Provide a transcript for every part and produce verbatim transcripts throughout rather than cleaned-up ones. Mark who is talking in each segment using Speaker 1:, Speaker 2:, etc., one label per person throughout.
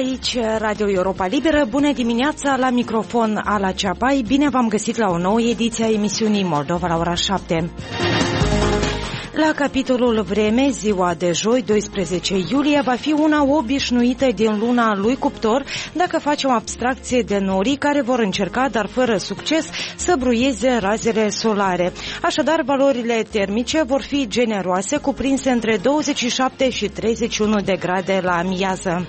Speaker 1: Aici Radio Europa Liberă. Bună dimineața, la microfon Ala Ceapai. Bine v-am găsit la o nouă ediție a emisiunii Moldova la ora șapte. La capitolul vreme, ziua de joi, doisprezece iulie, va fi una obișnuită din luna lui Cuptor, dacă facem abstracție de norii care vor încerca, dar fără succes, să bruieze razele solare. Așadar, valorile termice vor fi generoase, cuprinse între douăzeci și șapte și treizeci și unu de grade la amiază.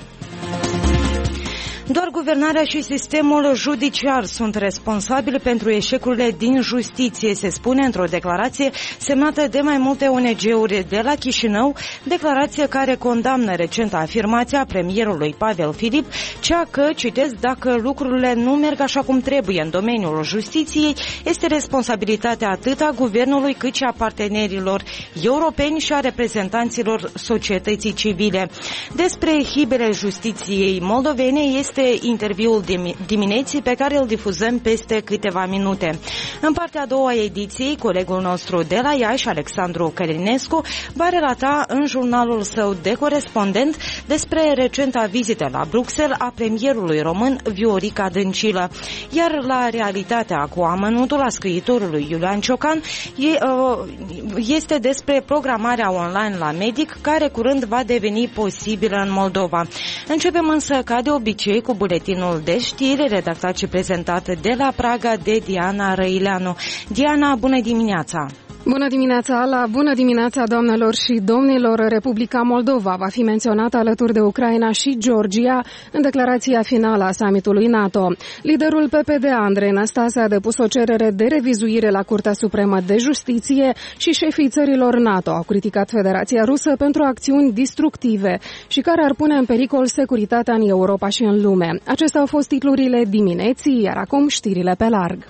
Speaker 1: Doar guvernarea și sistemul judiciar sunt responsabili pentru eșecurile din justiție, se spune într-o declarație semnată de mai multe O N G-uri de la Chișinău, declarație care condamnă recenta afirmație a premierului Pavel Filip, cea că, citez, dacă lucrurile nu merg așa cum trebuie în domeniul justiției, este responsabilitatea atât a guvernului cât și a partenerilor europeni și a reprezentanților societății civile. Despre hibele justiției moldovene este Este interviul dimineții pe care îl difuzăm peste câteva minute. În partea a doua a ediției, colegul nostru de la Iași, Alexandru Călinescu, va relata în jurnalul său de corespondent despre recenta vizită la Bruxelles a premierului român Viorica Dăncilă. Iar la realitatea cu amănuntul a scriitorului Iulian Ciocan este despre programarea online la Medic, care curând va deveni posibilă în Moldova. Începem însă, ca de obicei, cu buletinul de știri, redactat și prezentat de la Praga de Diana Răileanu. Diana, bună dimineața!
Speaker 2: Bună dimineața, Ala! Bună dimineața, doamnelor și domnilor! Republica Moldova va fi menționată alături de Ucraina și Georgia în declarația finală a summitului NATO. Liderul P P D, Andrei Năstase, a depus o cerere de revizuire la Curtea Supremă de Justiție și șefii țărilor NATO au criticat Federația Rusă pentru acțiuni destructive și care ar pune în pericol securitatea în Europa și în lume. Acestea au fost titlurile dimineții, iar acum știrile pe larg.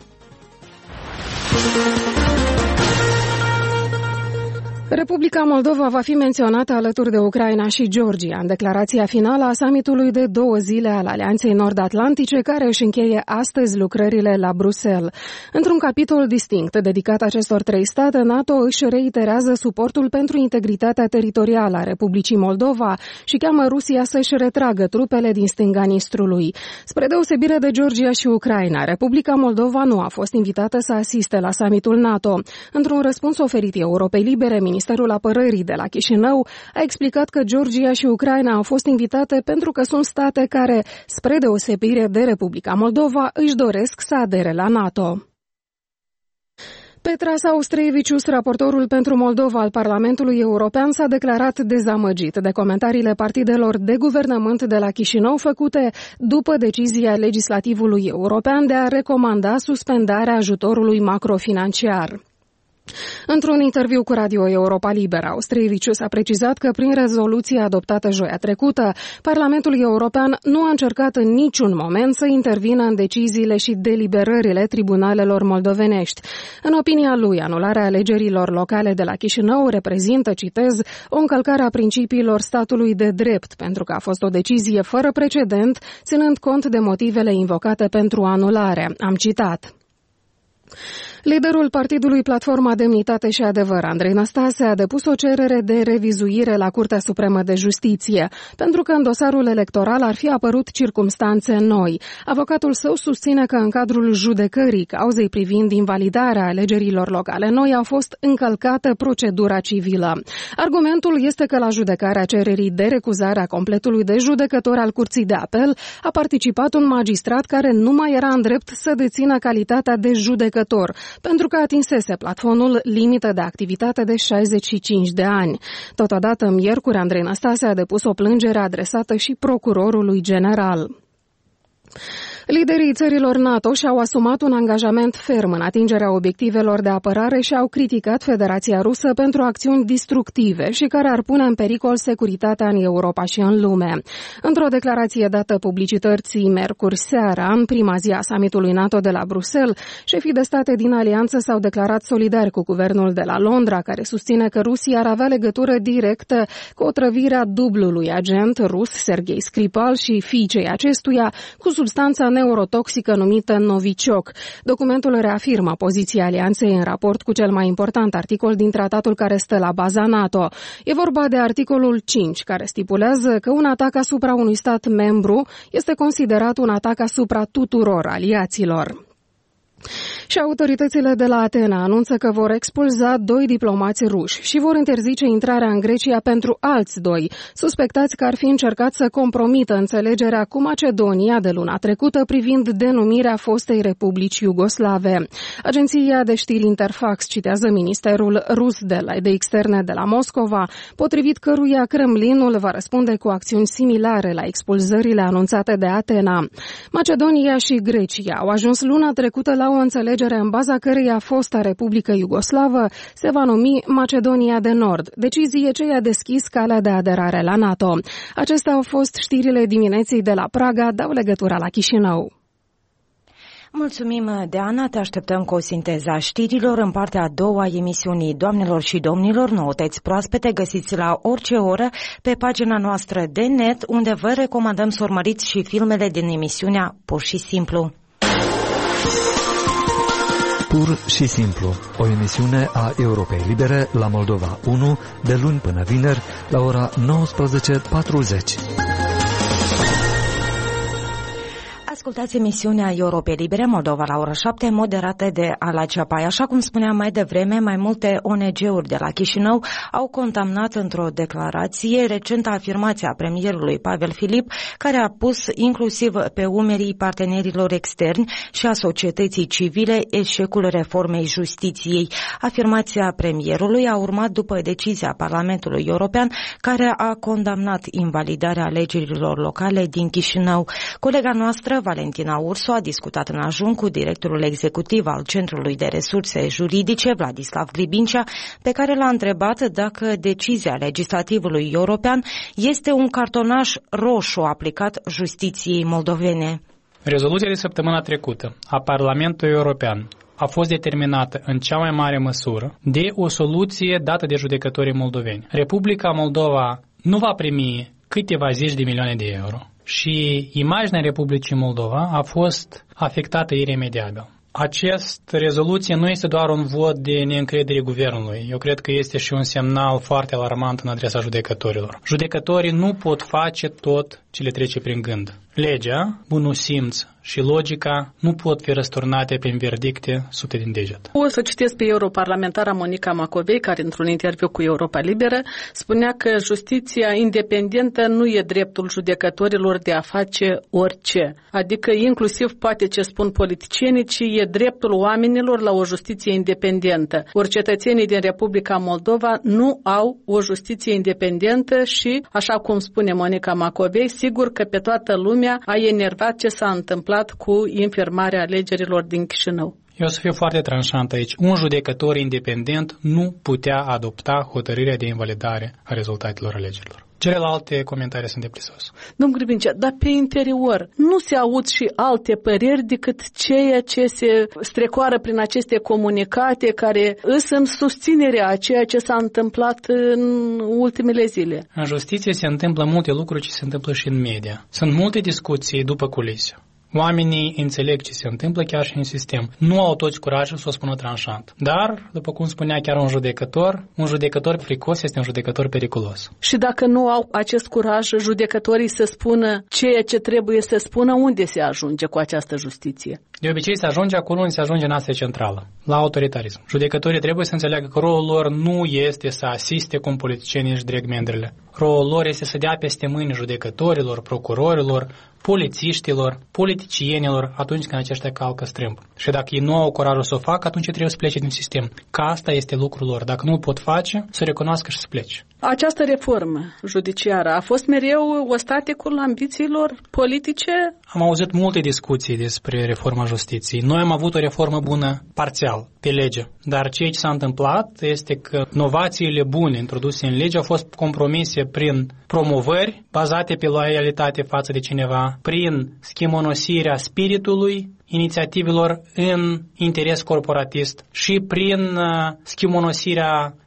Speaker 2: Republica Moldova va fi menționată alături de Ucraina și Georgia în declarația finală a summitului de două zile al Alianței Nord-Atlantice, care își încheie astăzi lucrările la Bruxelles. Într-un capitol distinct dedicat acestor trei state, NATO își reiterează suportul pentru integritatea teritorială a Republicii Moldova și cheamă Rusia să-și retragă trupele din stânga Nistrului. Spre deosebire de Georgia și Ucraina, Republica Moldova nu a fost invitată să asiste la summitul NATO. Într-un răspuns oferit Europei Libere, Ministerul Apărării de la Chișinău a explicat că Georgia și Ucraina au fost invitate pentru că sunt state care, spre deosebire de Republica Moldova, își doresc să adere la NATO. Petras Austrevicius, raportorul pentru Moldova al Parlamentului European, s-a declarat dezamăgit de comentariile partidelor de guvernământ de la Chișinău făcute după decizia legislativului european de a recomanda suspendarea ajutorului macrofinanciar. Într-un interviu cu Radio Europa Liberă, Austrevicius a precizat că prin rezoluția adoptată joia trecută, Parlamentul European nu a încercat în niciun moment să intervină în deciziile și deliberările tribunalelor moldovenești. În opinia lui, anularea alegerilor locale de la Chișinău reprezintă, citez, o încălcare a principiilor statului de drept, pentru că a fost o decizie fără precedent, ținând cont de motivele invocate pentru anulare. Am citat. Liderul partidului Platforma Demnitate și Adevăr, Andrei Năstase, a depus o cerere de revizuire la Curtea Supremă de Justiție, pentru că în dosarul electoral ar fi apărut circumstanțe noi. Avocatul său susține că în cadrul judecării cauzei privind invalidarea alegerilor locale noi a fost încălcată procedura civilă. Argumentul este că la judecarea cererii de recuzare a completului de judecător al Curții de Apel a participat un magistrat care nu mai era în drept să dețină calitatea de judecător, pentru că atinsese plafonul limită de activitate de șaizeci și cinci de ani. Totodată, miercuri, Andrei Năstase a depus o plângere adresată și procurorului general. Liderii țărilor NATO și-au asumat un angajament ferm în atingerea obiectivelor de apărare și au criticat Federația Rusă pentru acțiuni destructive și care ar pune în pericol securitatea în Europa și în lume. Într-o declarație dată publicității miercuri seara, în prima zi a summitului NATO de la Bruxelles, șefii de state din alianță s-au declarat solidari cu guvernul de la Londra, care susține că Rusia ar avea legătură directă cu otrăvirea dublului agent rus, Sergei Skripal, și fiicei acestuia, cu substanța neurotoxică numită Novichok. Documentul reafirmă poziția alianței în raport cu cel mai important articol din tratatul care stă la baza NATO. E vorba de articolul cinci, care stipulează că un atac asupra unui stat membru este considerat un atac asupra tuturor aliaților. Și autoritățile de la Atena anunță că vor expulza doi diplomați ruși și vor interzice intrarea în Grecia pentru alți doi, suspectați că ar fi încercat să compromită înțelegerea cu Macedonia de luna trecută privind denumirea fostei Republici Iugoslave. Agenția de știri Interfax citează ministerul rus de, la, de externe de la Moscova, potrivit căruia Kremlinul va răspunde cu acțiuni similare la expulzările anunțate de Atena. Macedonia și Grecia au ajuns luna trecută la o înțelegere în baza căreia fosta Republică Iugoslavă se va numi Macedonia de Nord, decizie ce i-a deschis calea de aderare la NATO. Acestea au fost știrile dimineții de la Praga, dau legătura la Chișinău.
Speaker 1: Mulțumim, Deana, te așteptăm cu o sinteză a știrilor în partea a doua a emisiunii. Doamnelor și domnilor, noutăți proaspete găsiți la orice oră pe pagina noastră de net, unde vă recomandăm să urmăriți și filmele din emisiunea Pur și Simplu.
Speaker 3: Pur și Simplu, o emisiune a Europei Libere la Moldova unu, de luni până vineri, la ora nouăsprezece patruzeci.
Speaker 1: Ascultați emisiunea Europei Libere Moldova la ora șapte, moderată de Ala Ceapai. Așa cum spuneam mai devreme, mai multe O N G-uri de la Chișinău au condamnat într-o declarație recenta afirmația premierului Pavel Filip, care a pus inclusiv pe umerii partenerilor externi și a societății civile eșecul reformei justiției. Afirmația premierului a urmat după decizia Parlamentului European, care a condamnat invalidarea alegerilor locale din Chișinău. Colega noastră, Valentina Ursu, a discutat în ajun cu directorul executiv al Centrului de Resurse Juridice, Vladislav Gribincea, pe care l-a întrebat dacă decizia legislativului european este un cartonaș roșu aplicat justiției moldovene.
Speaker 4: Rezoluția de săptămâna trecută a Parlamentului European a fost determinată în cea mai mare măsură de o soluție dată de judecătorii moldoveni. Republica Moldova nu va primi câteva zeci de milioane de euro. Și imaginea Republicii Moldova a fost afectată iremediabil. Această rezoluție nu este doar un vot de neîncredere guvernului. Eu cred că este și un semnal foarte alarmant în adresa judecătorilor. Judecătorii nu pot face tot ce le trece prin gând. Legea, bunul simț și logica nu pot fi răsturnate prin verdicte sute din deget.
Speaker 5: O să citesc pe europarlamentara Monica Macovei, care într-un interviu cu Europa Liberă spunea că justiția independentă nu e dreptul judecătorilor de a face orice. Adică inclusiv poate ce spun politicienii, ci e dreptul oamenilor la o justiție independentă. Ori cetățenii din Republica Moldova nu au o justiție independentă și, așa cum spune Monica Macovei, sigur că pe toată lumea a enervat ce s-a întâmplat cu infirmarea alegerilor din Chișinău.
Speaker 4: Eu o să fiu foarte tranșant aici. Un judecător independent nu putea adopta hotărârea de invalidare a rezultatelor alegerilor. Celelalte comentarii sunt de prisos.
Speaker 5: Domnul Gribincea, dar pe interior nu se aud și alte păreri decât ceea ce se strecoară prin aceste comunicate care îs în susținerea a ceea ce s-a întâmplat în ultimele zile?
Speaker 4: În justiție se întâmplă multe lucruri ce se întâmplă și în media. Sunt multe discuții după culise. Oamenii înțeleg ce se întâmplă chiar și în sistem. Nu au toți curajul să o spună tranșant. Dar, după cum spunea chiar un judecător, un judecător fricos este un judecător periculos.
Speaker 5: Și dacă nu au acest curaj, judecătorii să spună ceea ce trebuie să spună, unde se ajunge cu această justiție?
Speaker 4: De obicei se ajunge acolo unde se ajunge în Asia Centrală, la autoritarism. Judecătorii trebuie să înțeleagă că rolul lor nu este să asiste cum politicienii își dreg mendrele. Rolul lor este să dea peste mâini judecătorilor, procurorilor, polițiștilor, politicienilor atunci când aceștia calcă strâmb. Și dacă ei nu au curajul să o facă, atunci trebuie să plece din sistem. Că asta este lucrul lor. Dacă nu o pot face, să recunoască și să plece.
Speaker 5: Această reformă judiciară a fost mereu ostaticul ambițiilor politice?
Speaker 4: Am auzit multe discuții despre reforma justiției. Noi am avut o reformă bună parțial, pe lege. Dar ceea ce s-a întâmplat este că inovațiile bune introduse în lege au fost compromise prin promovări bazate pe loialitate față de cineva, prin schimonosirea spiritului inițiativelor în interes corporatist și prin uh, schimonosirea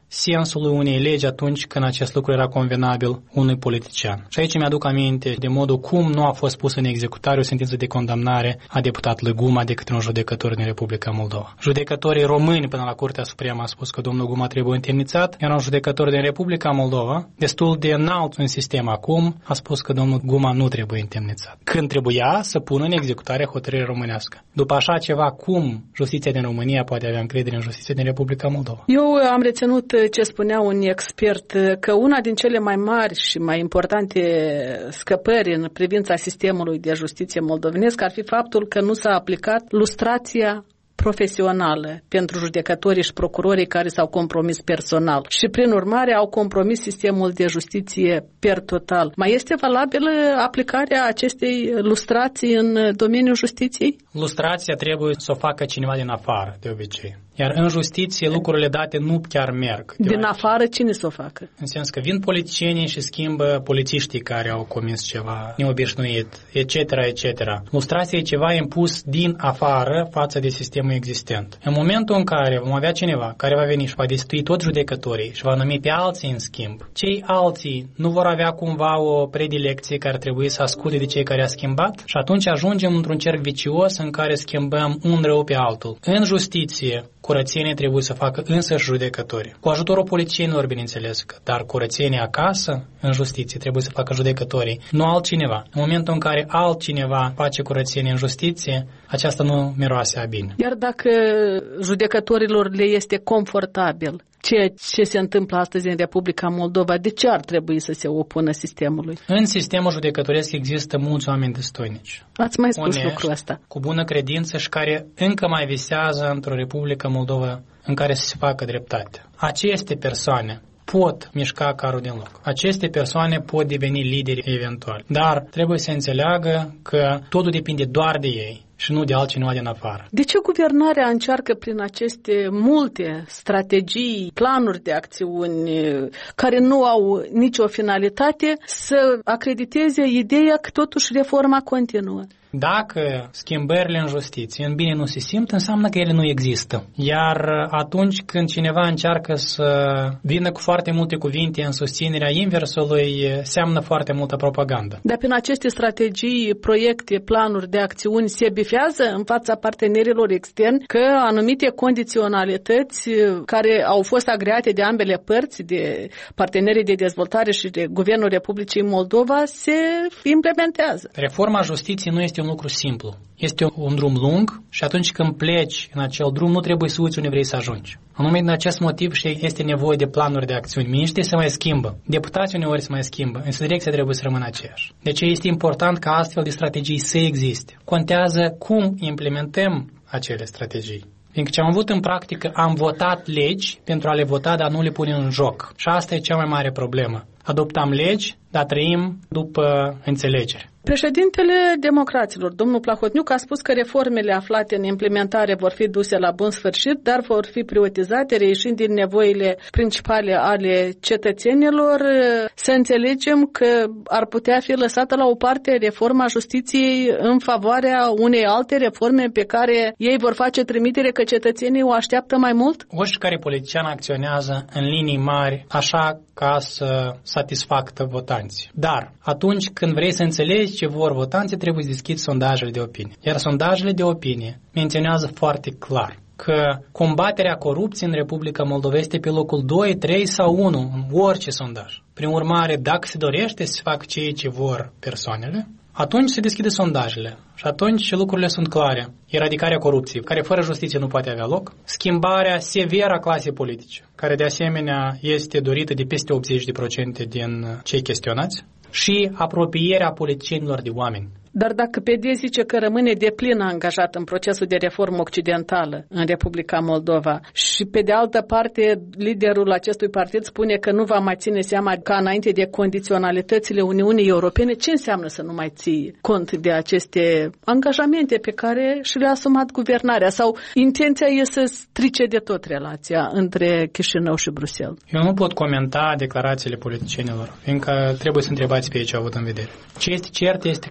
Speaker 4: sensului unei legi atunci când acest lucru era convenabil unui politician. Și aici mi-aduc aminte de modul cum nu a fost pusă în executare o sentință de condamnare a deputatului Guma de către un judecător din Republica Moldova. Judecătorii români până la Curtea Supremă a spus că domnul Guma trebuie întemnițat, iar un judecător din Republica Moldova, destul de înalt în sistem acum, a spus că domnul Guma nu trebuie întemnițat. Când trebuia să pună în executare hotărârea românească. După așa ceva, cum justiția din România poate avea încredere în justiția din Republica Moldova?
Speaker 5: Eu am reținut ce spunea un expert, că una din cele mai mari și mai importante scăpări în privința sistemului de justiție moldovenesc ar fi faptul că nu s-a aplicat lustrația profesională pentru judecătorii și procurorii care s-au compromis personal și prin urmare au compromis sistemul de justiție per total. Mai este valabilă aplicarea acestei lustrații în domeniul justiției?
Speaker 4: Lustrația trebuie să o facă cineva din afară, de obicei. Iar în justiție lucrurile date nu chiar merg.
Speaker 5: Din afară cine să o facă?
Speaker 4: În sens că vin politicienii și schimbă polițiștii care au comis ceva neobișnuit, et cetera, et cetera. Lustrația e ceva impus din afară față de sistemul existent. În momentul în care vom avea cineva care va veni și va destitui toți judecătorii și va numi pe alții în schimb, cei alții nu vor avea cumva o predilecție care trebuie să asculte de cei care a schimbat și atunci ajungem într-un cerc vicios în care schimbăm un rău pe altul. În justiție, curățenie trebuie să facă însăși judecătorii. Cu ajutorul politicienilor, bineînțeles, dar curățenie acasă, în justiție, trebuie să facă judecătorii, nu altcineva. În momentul în care altcineva face curățenie în justiție, aceasta nu miroase a bine.
Speaker 5: Iar dacă judecătorilor le este confortabil ceea ce se întâmplă astăzi în Republica Moldova, de ce ar trebui să se opună sistemului?
Speaker 4: În sistemul judecătoresc există mulți oameni destoinici.
Speaker 5: Ați mai spus
Speaker 4: onești,
Speaker 5: lucrul ăsta.
Speaker 4: Cu bună credință și care încă mai visează într-o Republică Moldova în care să se facă dreptate. Aceste persoane pot mișca carul din loc. Aceste persoane pot deveni lideri eventual. Dar trebuie să înțeleagă că totul depinde doar de ei și nu de altcineva din afară.
Speaker 5: De ce guvernarea încearcă prin aceste multe strategii, planuri de acțiuni care nu au nicio finalitate să acrediteze ideea că totuși reforma continuă?
Speaker 4: Dacă schimbările în justiție în bine nu se simt, înseamnă că ele nu există. Iar atunci când cineva încearcă să vină cu foarte multe cuvinte în susținerea inversului, seamnă foarte multă propagandă.
Speaker 5: Dar prin aceste strategii, proiecte, planuri de acțiuni se bifează în fața partenerilor externi că anumite condiționalități care au fost agreate de ambele părți, de partenerii de dezvoltare și de Guvernul Republicii Moldova, se implementează.
Speaker 4: Reforma justiției nu este un lucru simplu. Este un drum lung și atunci când pleci în acel drum, nu trebuie să uiți unde vrei să ajungi. Anume, din acest motiv și este nevoie de planuri de acțiuni. Miniștrii se mai schimbă, deputații uneori se mai schimbă, însă direcția trebuie să rămână aceeași. Deci este important ca astfel de strategii să existe. Contează cum implementăm acele strategii. Fiindcă ce am avut în practică, am votat legi pentru a le vota, dar nu le punem în joc. Și asta e cea mai mare problemă. Adoptăm legi, dar trăim după înțelegere.
Speaker 5: Președintele democraților, domnul Plahotniuc, a spus că reformele aflate în implementare vor fi duse la bun sfârșit, dar vor fi prioritizate, reieșind din nevoile principale ale cetățenilor. Să înțelegem că ar putea fi lăsată la o parte reforma justiției în favoarea unei alte reforme pe care ei vor face trimitere că cetățenii o așteaptă mai mult?
Speaker 4: Oricare politician acționează în linii mari așa ca să satisfacă votanții. Dar atunci când vrei să înțelegi ce vor votanții, trebuie să deschizi sondajele de opinie. Iar sondajele de opinie menționează foarte clar că combaterea corupției în Republica Moldova este pe locul doi, trei sau unu în orice sondaj. Prin urmare, dacă se dorește să se facă ceea ce vor persoanele, atunci se deschide sondajele și atunci lucrurile sunt clare. Eradicarea corupției, care fără justiție nu poate avea loc, schimbarea severă a clasei politice, care de asemenea este dorită de peste optzeci la sută din cei chestionați, și apropierea politicienilor de oameni.
Speaker 5: Dar dacă P D zice că rămâne deplin angajat în procesul de reformă occidentală în Republica Moldova și pe de altă parte liderul acestui partid spune că nu va mai ține seama ca înainte de condiționalitățile Uniunii Europene, ce înseamnă să nu mai ții cont de aceste angajamente pe care și le-a asumat guvernarea? Sau intenția e să strice de tot relația între Chișinău și Bruxelles?
Speaker 4: Eu nu pot comenta declarațiile politicienilor, fiindcă trebuie să întrebați pe ei ce au avut în vedere. Ce este cert este că plecăm noi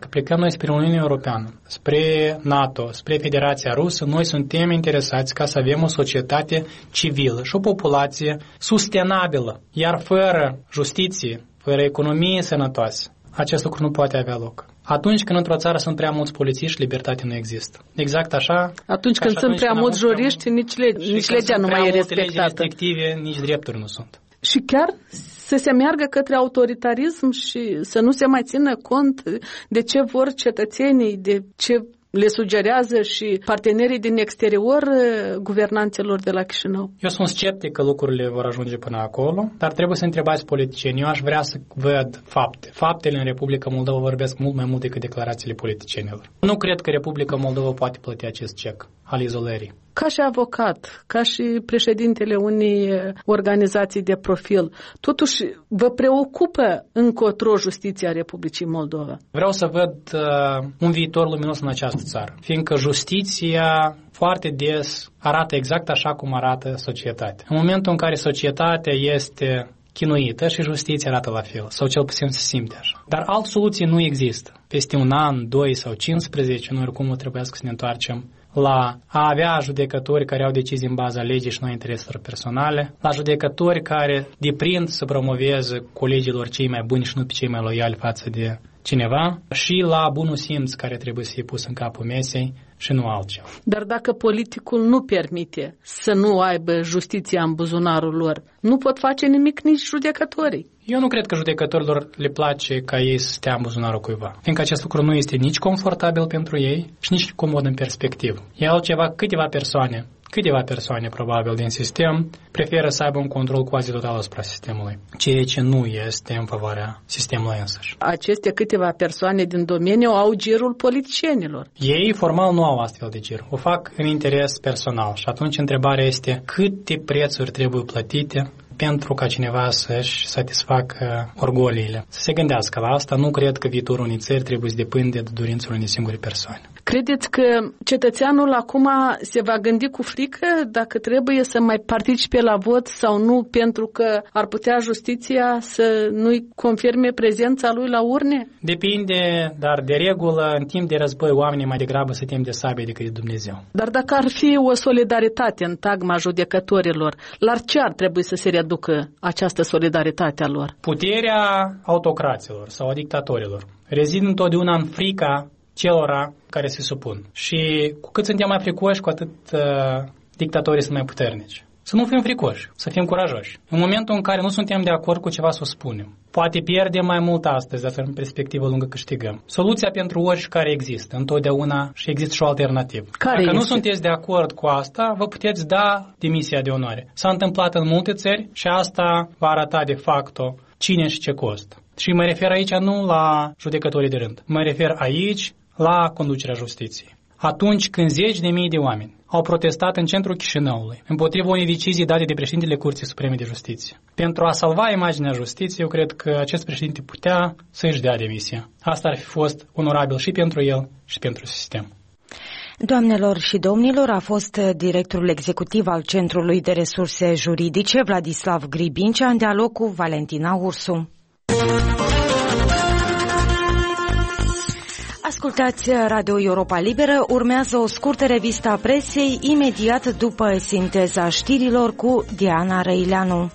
Speaker 4: noi spre Uniunea Europeană, spre NATO, spre Federația Rusă, noi suntem interesați ca să avem o societate civilă și o populație sustenabilă. Iar fără justiție, fără economie sănătoasă, acest lucru nu poate avea loc. Atunci când într-o țară sunt prea mulți polițiști, libertate nu există. Exact așa.
Speaker 5: Atunci când sunt prea mulți juriști, nici, le, nici legea nu mai e respectată.
Speaker 4: Restrictive, nici drepturi nu sunt.
Speaker 5: Și chiar să se meargă către autoritarism și să nu se mai țină cont de ce vor cetățenii, de ce le sugerează și partenerii din exterior guvernanților de la Chișinău.
Speaker 4: Eu sunt sceptic că lucrurile vor ajunge până acolo, dar trebuie să întrebați politicieni. Eu aș vrea să văd fapte. Faptele în Republica Moldova vorbesc mult mai mult decât declarațiile politicienilor. Nu cred că Republica Moldova poate plăti acest cec al izolării.
Speaker 5: Ca și avocat, ca și președintele unei organizații de profil, totuși vă preocupă încotro justiția Republicii Moldova?
Speaker 4: Vreau să văd uh, un viitor luminos în această țară, fiindcă justiția foarte des arată exact așa cum arată societatea. În momentul în care societatea este chinuită și justiția arată la fel, sau cel puțin se simte așa. Dar alte soluții nu există. Peste un an, doi sau cincisprezece, noi oricum o trebuie să ne întoarcem la a avea judecători care au decizii în baza legii și nu a intereselor personale, la judecători care deprind să promoveze colegilor cei mai buni și nu pe cei mai loiali față de cineva, și la bunul simț care trebuie să fie pus în capul mesei și nu altceva.
Speaker 5: Dar dacă politicul nu permite să nu aibă justiția în buzunarul lor, nu pot face nimic nici judecătorii.
Speaker 4: Eu nu cred că judecătorilor le place ca ei să stea în buzunarul cuiva, fiindcă acest lucru nu este nici confortabil pentru ei și nici comod în perspectivă. E altceva, câteva persoane, câteva persoane probabil din sistem preferă să aibă un control quasi total asupra sistemului, ceea ce nu este în favoarea sistemului însuși.
Speaker 5: Aceste câteva persoane din domeniu au girul politicienilor.
Speaker 4: Ei formal nu au astfel de gir, o fac în interes personal și atunci întrebarea este câte prețuri trebuie plătite pentru ca cineva să-și satisfacă orgoliile. Să se gândească la asta, nu cred că viitorul unei țări trebuie să depinde de dorințele unei singure persoane.
Speaker 5: Credeți că cetățeanul acum se va gândi cu frică dacă trebuie să mai participe la vot sau nu, pentru că ar putea justiția să nu-i confirme prezența lui la urne?
Speaker 4: Depinde, dar de regulă, în timp de război, oamenii mai degrabă se tem de sabie decât de Dumnezeu.
Speaker 5: Dar dacă ar fi o solidaritate în tagma judecătorilor, la ce ar trebui să se reducă această solidaritate a lor?
Speaker 4: Puterea autocraților sau a dictatorilor rezidă întotdeauna în frica celora care se supun. Și cu cât suntem mai fricoși, cu atât uh, dictatorii sunt mai puternici. Să nu fim fricoși, să fim curajoși. În momentul în care nu suntem de acord cu ceva, să o spunem. Poate pierdem mai mult astăzi, dar în perspectivă lungă câștigăm. Soluția pentru oricare există, întotdeauna, și există și o alternativă.
Speaker 5: Care
Speaker 4: Dacă
Speaker 5: este?
Speaker 4: nu sunteți de acord cu asta, vă puteți da demisia de onoare. S-a întâmplat în multe țări și asta va arăta de facto cine și ce costă. Și mă refer aici nu la judecătorii de rând. Mă refer aici la conducerea justiției. Atunci când zeci de mii de oameni au protestat în centrul Chișinăului împotriva unei decizii date de președintele Curții Supreme de Justiție. Pentru a salva imaginea justiției, eu cred că acest președinte putea să-și dea demisia. Asta ar fi fost onorabil și pentru el și pentru sistem.
Speaker 1: Doamnelor și domnilor, a fost directorul executiv al Centrului de Resurse Juridice, Vladislav Gribincea, în dialog cu Valentina Ursu. Ascultați Radio Europa Liberă, urmează o scurtă revistă a presei imediat după sinteza știrilor cu Diana Răileanu.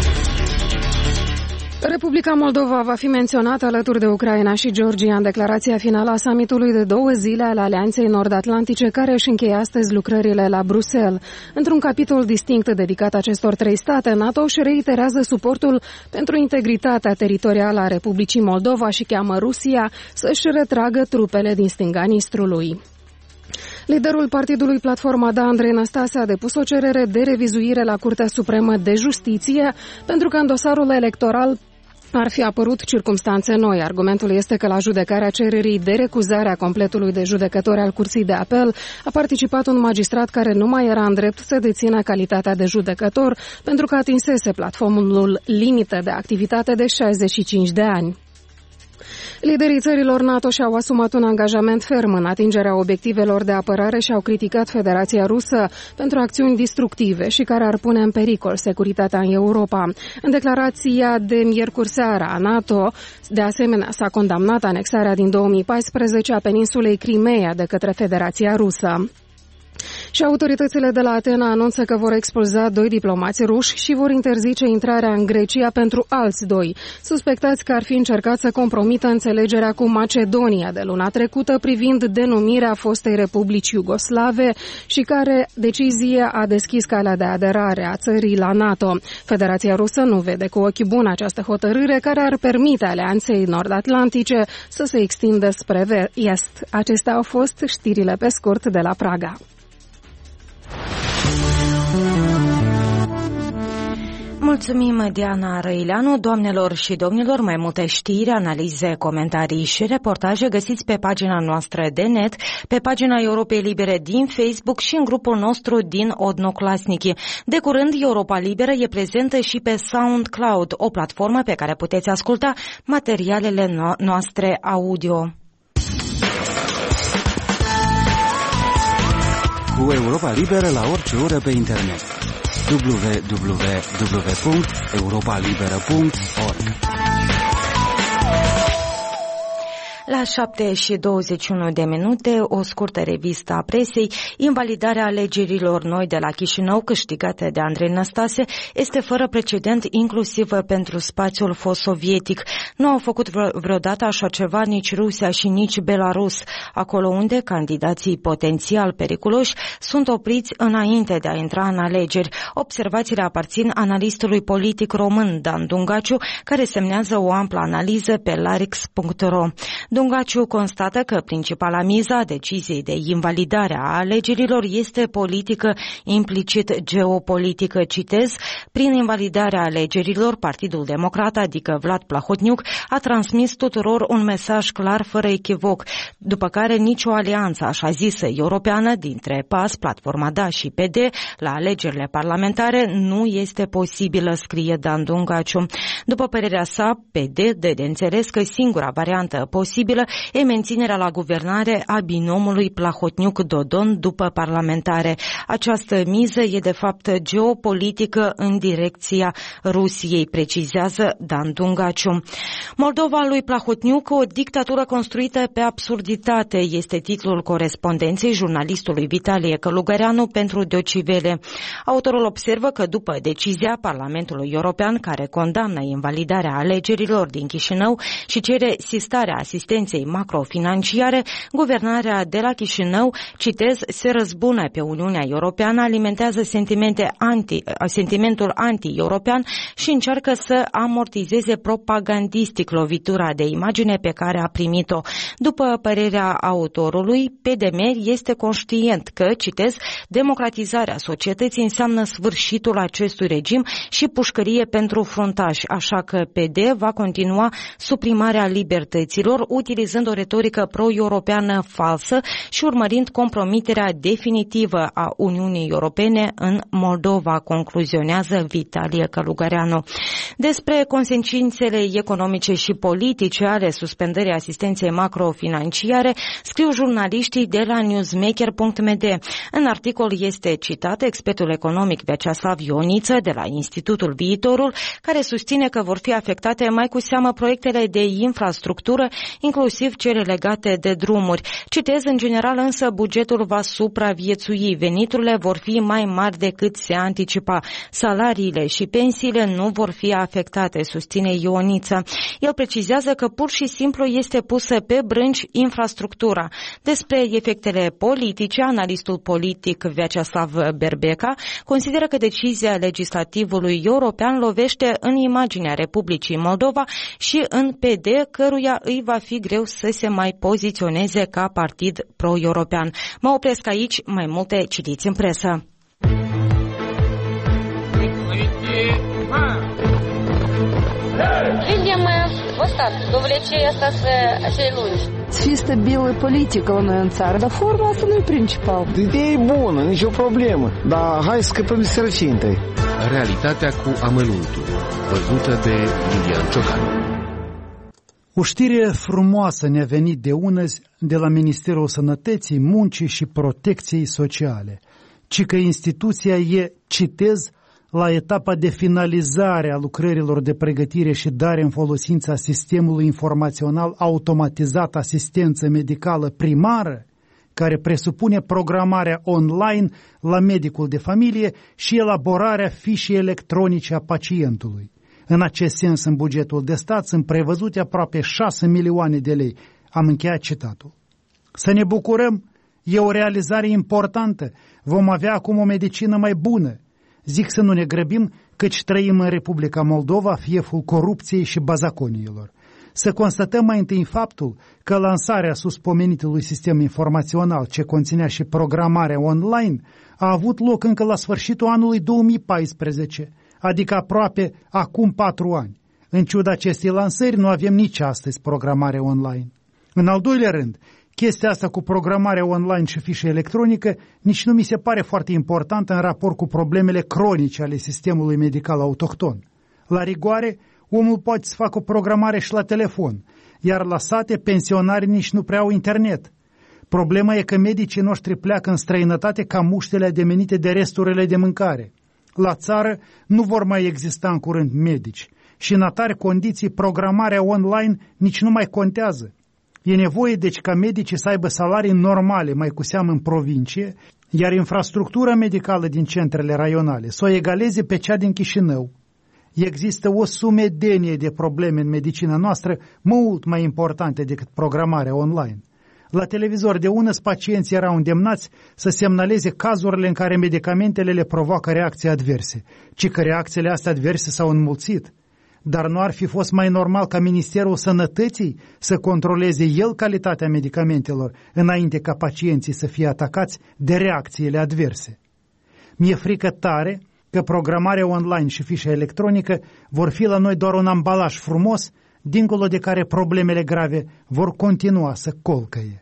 Speaker 2: Republica Moldova va fi menționată alături de Ucraina și Georgia în declarația finală a summitului de două zile al Alianței Nord-Atlantice, care își încheie astăzi lucrările la Bruxelles. Într-un capitol distinct dedicat acestor trei state, NATO își reiterează suportul pentru integritatea teritorială a Republicii Moldova și cheamă Rusia să-și retragă trupele din stânga Nistrului. Liderul partidului Platforma Da, Andrei Năstase, a depus o cerere de revizuire la Curtea Supremă de Justiție pentru că în dosarul electoral ar fi apărut circumstanțe noi. Argumentul este că la judecarea cererii de recuzare a completului de judecători al Curții de Apel a participat un magistrat care nu mai era în drept să dețină calitatea de judecător pentru că atinsese platformul limită de activitate de șaizeci și cinci de ani. Liderii țărilor NATO și-au asumat un angajament ferm în atingerea obiectivelor de apărare și au criticat Federația Rusă pentru acțiuni destructive și care ar pune în pericol securitatea în Europa. În declarația de miercuri seara a NATO, de asemenea, s-a condamnat anexarea din două mii paisprezece a peninsulei Crimeea de către Federația Rusă. Și autoritățile de la Atena anunță că vor expulza doi diplomați ruși și vor interzice intrarea în Grecia pentru alți doi, suspectați că ar fi încercat să compromită înțelegerea cu Macedonia de luna trecută privind denumirea fostei republici iugoslave și care decizie a deschis calea de aderare a țării la NATO. Federația Rusă nu vede cu ochi buni această hotărâre care ar permite Alianței Nord-Atlantice să se extindă spre est. Acestea au fost știrile pe scurt de la Praga.
Speaker 1: Mulțumim, Diana Răileanu. Doamnelor și domnilor, mai multe știri, analize, comentarii și reportaje găsiți pe pagina noastră de net, pe pagina Europei Libere din Facebook și în grupul nostru din Odnoclasnici. De curând, Europa Liberă e prezentă și pe SoundCloud, o platformă pe care puteți asculta materialele no- noastre audio.
Speaker 6: Cu Europa Liberă la orice oră pe internet. w w w punct europa liberă punct org.
Speaker 1: La șapte și douăzeci și unu de minute, o scurtă revistă a presei. Invalidarea alegerilor noi de la Chișinău, câștigate de Andrei Năstase, este fără precedent inclusiv pentru spațiul fost sovietic. Nu au făcut vreodată așa ceva nici Rusia și nici Belarus, acolo unde candidații potențial periculoși sunt opriți înainte de a intra în alegeri. Observațiile aparțin analistului politic român Dan Dungaciu, care semnează o amplă analiză pe larix punct ro. Dungaciu constată că principala miză a deciziei de invalidare a alegerilor este politică, implicit geopolitică. Citez, prin invalidarea alegerilor, Partidul Democrat, adică Vlad Plahotniuc, a transmis tuturor un mesaj clar, fără echivoc, după care nicio alianță, așa zisă, europeană, dintre P A S, Platforma Da și P D, la alegerile parlamentare, nu este posibilă, scrie Dan Dungaciu. După părerea sa, P D dă de înțeles că singura variantă posibilă e menținerea la guvernare a binomului Plahotniuc-Dodon după parlamentare. Această miză e de fapt geopolitică în direcția Rusiei, precizează Dan Dungaciu. Moldova lui Plahotniuc, o dictatură construită pe absurditate, este titlul corespondenței jurnalistului Vitalie Călugăreanu pentru Deutsche Welle. Autorul observă că după decizia Parlamentului European care condamnă invalidarea alegerilor din Chișinău și cere sistarea asistenței macrofinanciare, guvernarea de la Chișinău, citez, se răzbună pe Uniunea Europeană, alimentează sentimente anti, sentimentul anti-european și încearcă să amortizeze propagandistic lovitura de imagine pe care a primit-o. După părerea autorului, P D M este conștient că, citez, democratizarea societății înseamnă sfârșitul acestui regim și pușcărie pentru fruntași, așa că P D va continua suprimarea libertăților, utilizând o retorică pro-europeană falsă și urmărind compromiterea definitivă a Uniunii Europene în Moldova, concluzionează Vitalie Călugăreanu. Despre consecințele economice și politice ale suspendării asistenței macrofinanciare scriu jurnaliștii de la newsmaker punct m d. În articol este citat expertul economic Vyacheslav Ioniță de la Institutul Viitorul, care susține că vor fi afectate mai cu seamă proiectele de infrastructură, inclusiv cele legate de drumuri. Citez, în general însă bugetul va supraviețui, veniturile vor fi mai mari decât se anticipa, salariile și pensiile nu vor fi afectate, susține Ioniță. El precizează că pur și simplu este pusă pe brânci infrastructura. Despre efectele politice, analistul politic Vyacheslav Berbeca consideră că decizia legislativului european lovește în imaginea Republicii Moldova și în P D, căruia îi va fi greu să se mai poziționeze ca partid pro-european. Mă opresc aici, mai multe citiți în presă.
Speaker 7: Видим вот так, довлечение asta acei lungi.
Speaker 8: Fi stabilă politică la noi în țară, dar forma asta nu e principal.
Speaker 9: Ideea e bună, nicio problemă, dar hai să scăpăm de sărăcie întâi.
Speaker 10: Realitatea cu amănuntul, văzută de Lilian Ciocan. O știre frumoasă ne-a venit de unăzi de la Ministerul Sănătății, Muncii și Protecției Sociale, ci că instituția e, citez, la etapa de finalizare a lucrărilor de pregătire și dare în folosință a sistemului informațional automatizat asistență medicală primară, care presupune programarea online la medicul de familie și elaborarea fișei electronice a pacientului. În acest sens, în bugetul de stat sunt prevăzute aproape șase milioane de lei. Am încheiat citatul. Să ne bucurăm, e o realizare importantă. Vom avea acum o medicină mai bună. Zic să nu ne grăbim, căci trăim în Republica Moldova, fieful corupției și bazaconiilor. Să constatăm mai întâi faptul că lansarea suspomenitului sistem informațional, ce conținea și programarea online, a avut loc încă la sfârșitul anului două mii paisprezece, adică aproape acum patru ani. În ciuda acestei lansări, nu avem nici astăzi programare online. În al doilea rând, chestia asta cu programarea online și fișă electronică nici nu mi se pare foarte importantă în raport cu problemele cronice ale sistemului medical autohton. La rigoare, omul poate să facă o programare și la telefon, iar la sate pensionarii nici nu prea au internet. Problema e că medicii noștri pleacă în străinătate ca muștele ademenite de resturile de mâncare. La țară nu vor mai exista în curând medici și în atare condiții programarea online nici nu mai contează. E nevoie deci ca medicii să aibă salarii normale, mai cu seamă în provincie, iar infrastructura medicală din centrele raionale să o egaleze pe cea din Chișinău. Există o sumedenie de probleme în medicina noastră mult mai importante decât programarea online. La televizor de unăs pacienții erau îndemnați să semnaleze cazurile în care medicamentele le provoacă reacții adverse, ci că reacțiile astea adverse s-au înmulțit. Dar nu ar fi fost mai normal ca Ministerul Sănătății să controleze el calitatea medicamentelor înainte ca pacienții să fie atacați de reacțiile adverse? Mi-e frică tare că programarea online și fișa electronică vor fi la noi doar un ambalaj frumos, dincolo de care problemele grave vor continua să colcăie.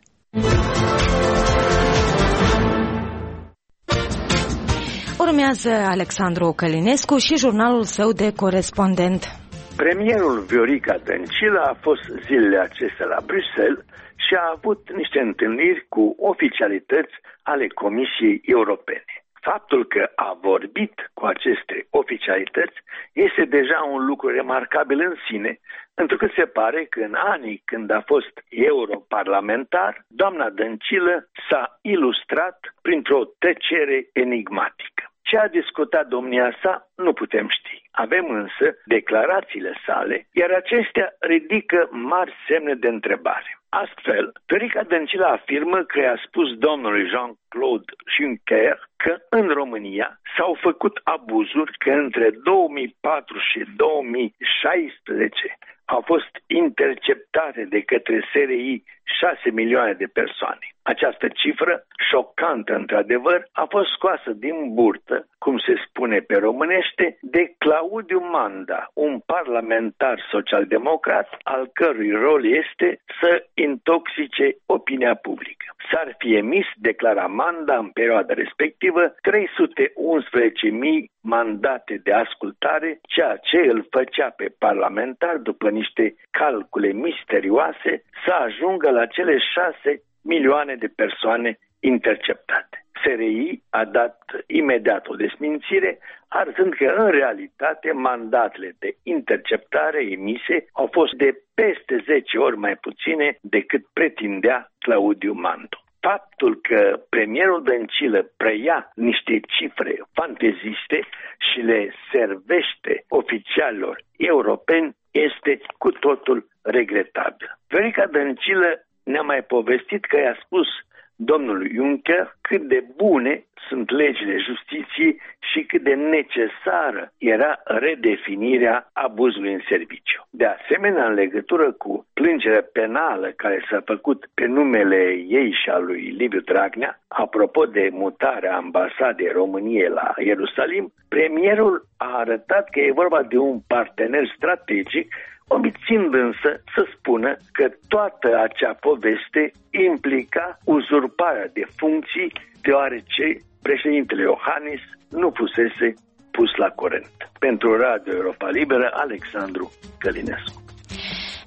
Speaker 1: Urmează Alexandru Călinescu și jurnalul său de corespondent.
Speaker 11: Premierul Viorica Dăncilă a fost zilele acestea la Bruxelles și a avut niște întâlniri cu oficialități ale Comisiei Europene. Faptul că a vorbit cu aceste oficialități este deja un lucru remarcabil în sine, întrucât se pare că în anii când a fost europarlamentar, doamna Dăncilă s-a ilustrat printr-o tăcere enigmatică. Ce a discutat domnia sa nu putem ști. Avem însă declarațiile sale, iar acestea ridică mari semne de întrebare. Astfel, Viorica Dăncilă afirmă că i-a spus domnului Jean-Claude Juncker că în România s-au făcut abuzuri, că între două mii patru și două mii șaisprezece au fost interceptate de către S R I șase milioane de persoane. Această cifră, șocantă într-adevăr, a fost scoasă din burtă, cum se spune pe românește, de Claudiu Manda, un parlamentar social-democrat, al cărui rol este să intoxice opinia publică. S-ar fi emis, declara Manda în perioada respectivă, trei sute unsprezece mii mandate de ascultare, ceea ce îl făcea pe parlamentar, după niște calcule misterioase, să ajungă la cele șase milioane de persoane interceptate. S R I a dat imediat o desmințire, arătând că în realitate mandatele de interceptare emise au fost de peste zece ori mai puține decât pretindea Claudiu Mandu. Faptul că premierul Dăncilă preia niște cifre fanteziste și le servește oficialilor europeni este cu totul regretabil. Viorica Dăncilă ne-a mai povestit că i-a spus domnului Juncker cât de bune sunt legile justiției și cât de necesară era redefinirea abuzului în serviciu. De asemenea, în legătură cu plângerea penală care s-a făcut pe numele ei și a lui Liviu Dragnea, apropo de mutarea ambasadei României la Ierusalim, premierul a arătat că e vorba de un partener strategic, omițând însă să spună că toată acea poveste implica uzurparea de funcții, deoarece președintele Iohannis nu fusese pus la curent. Pentru Radio Europa Liberă, Alexandru Călinescu.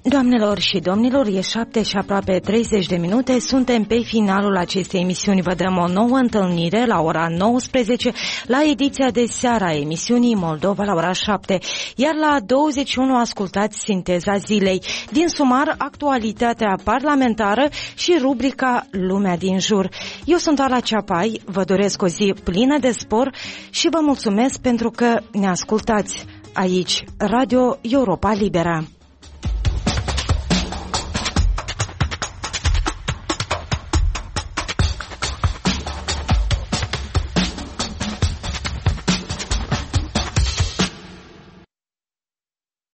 Speaker 1: Doamnelor și domnilor, e șapte și aproape treizeci de minute, suntem pe finalul acestei emisiuni. Vă dăm o nouă întâlnire la ora nouăsprezece, la ediția de seară a emisiunii Moldova la ora șapte, iar la douăzeci și unu ascultați Sinteza Zilei. Din sumar, actualitatea parlamentară și rubrica Lumea din jur. Eu sunt Ala Ceapai, vă doresc o zi plină de spor și vă mulțumesc pentru că ne ascultați. Aici, Radio Europa Liberă.